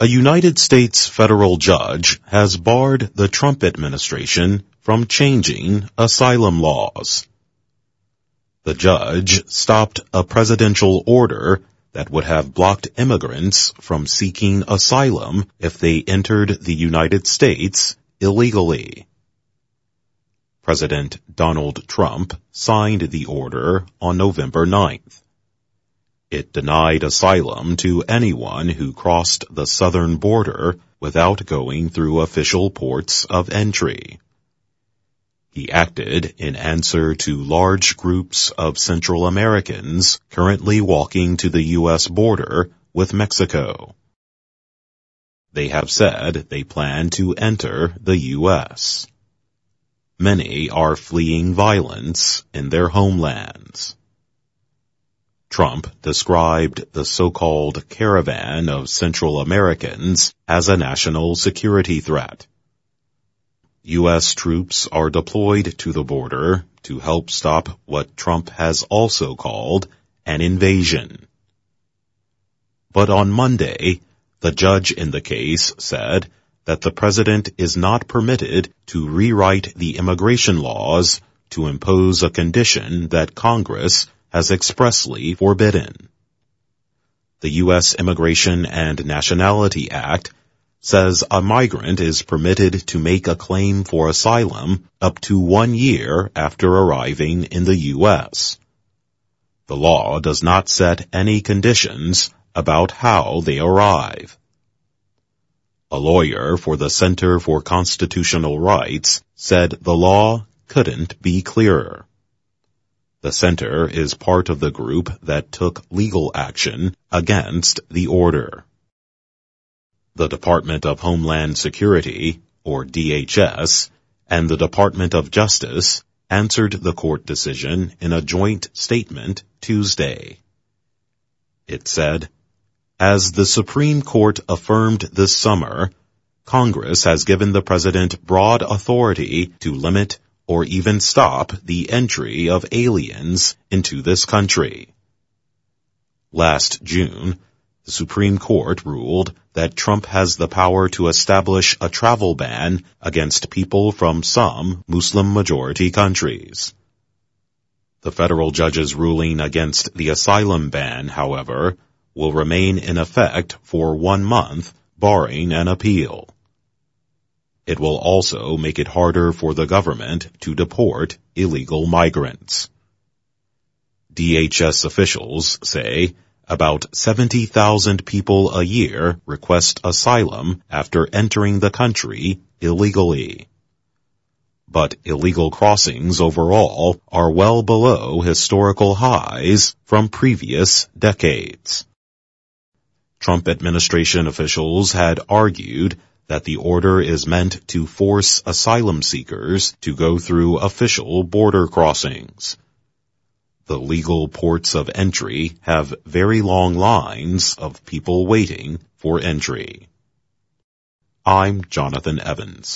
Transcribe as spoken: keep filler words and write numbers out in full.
A United States federal judge has barred the Trump administration from changing asylum laws. The judge stopped a presidential order that would have blocked immigrants from seeking asylum if they entered the United States illegally. President Donald Trump signed the order on November ninth. It denied asylum to anyone who crossed the southern border without going through official ports of entry. He acted in answer to large groups of Central Americans currently walking to the U S border with Mexico. They have said they plan to enter the U S. Many are fleeing violence in their homelands. Trump described the so-called caravan of Central Americans as a national security threat. U S troops are deployed to the border to help stop what Trump has also called an invasion. But on Monday, the judge in the case said that the president is not permitted to rewrite the immigration laws to impose a condition that Congress has expressly forbidden. The U S Immigration and Nationality Act says a migrant is permitted to make a claim for asylum up to one year after arriving in the U S. The law does not set any conditions about how they arrive. A lawyer for the Center for Constitutional Rights said the law couldn't be clearer. The center is part of the group that took legal action against the order. The Department of Homeland Security, or D H S, and the Department of Justice answered the court decision in a joint statement Tuesday. It said, "As the Supreme Court affirmed this summer, Congress has given the president broad authority to limit or even stop the entry of aliens into this country." Last June, the Supreme Court ruled that Trump has the power to establish a travel ban against people from some Muslim-majority countries. The federal judge's ruling against the asylum ban, however, will remain in effect for one month, barring an appeal. It will also make it harder for the government to deport illegal migrants. D H S officials say about seventy thousand people a year request asylum after entering the country illegally. But illegal crossings overall are well below historical highs from previous decades. Trump administration officials had argued that the order is meant to force asylum seekers to go through official border crossings. The legal ports of entry have very long lines of people waiting for entry. I'm Jonathan Evans.